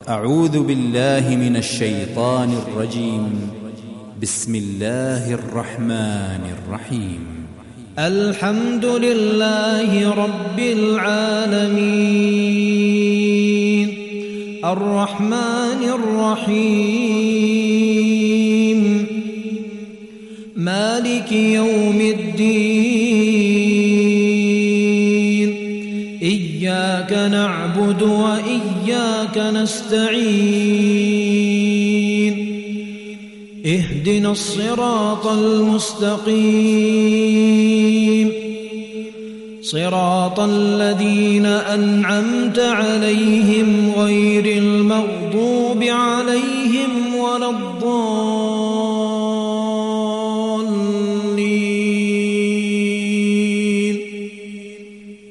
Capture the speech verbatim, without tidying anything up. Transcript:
أعوذ بالله من الشيطان الرجيم. بسم الله الرحمن الرحيم. الحمد لله رب العالمين الرحمن الرحيم مالك يوم الدين إياك نعبد وإياك نستعين اهدنا الصراط المستقيم صراط الذين أنعمت عليهم غير المغضوب عليهم